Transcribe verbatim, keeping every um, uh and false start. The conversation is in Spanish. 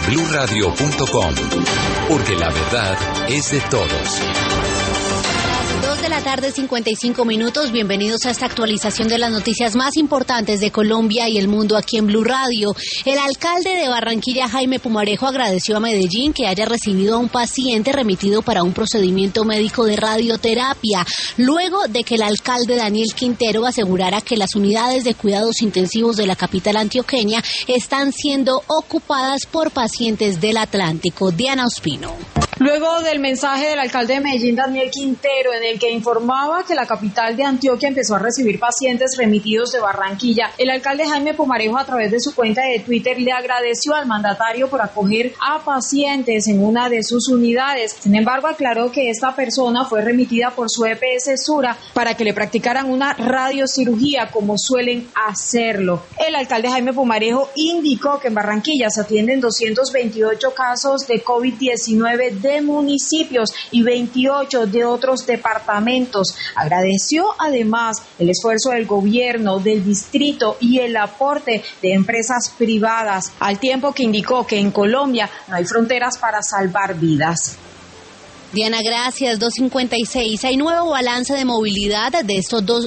blue radio punto com, porque la verdad es de todos. dos de la tarde, cincuenta y cinco minutos. Bienvenidos a esta actualización de las noticias más importantes de Colombia y el mundo aquí en Blue Radio. El alcalde de Barranquilla, Jaime Pumarejo, agradeció a Medellín que haya recibido a un paciente remitido para un procedimiento médico de radioterapia, luego de que el alcalde Daniel Quintero asegurara que las unidades de cuidados intensivos de la capital antioqueña están siendo ocupadas por pacientes del Atlántico. Diana Ospino. Luego del mensaje del alcalde de Medellín, Daniel Quintero, en el que informaba que la capital de Antioquia empezó a recibir pacientes remitidos de Barranquilla, el alcalde Jaime Pumarejo, a través de su cuenta de Twitter, le agradeció al mandatario por acoger a pacientes en una de sus unidades. Sin embargo, aclaró que esta persona fue remitida por su E P S Sura para que le practicaran una radiocirugía, como suelen hacerlo. El alcalde Jaime Pumarejo indicó que en Barranquilla se atienden doscientos veintiocho casos de COVID diecinueve de de municipios y veintiocho de otros departamentos. Agradeció además el esfuerzo del gobierno, del distrito y el aporte de empresas privadas, al tiempo que indicó que en Colombia no hay fronteras para salvar vidas. Diana, gracias. dos cincuenta y seis. Hay nuevo balance de movilidad de estos dos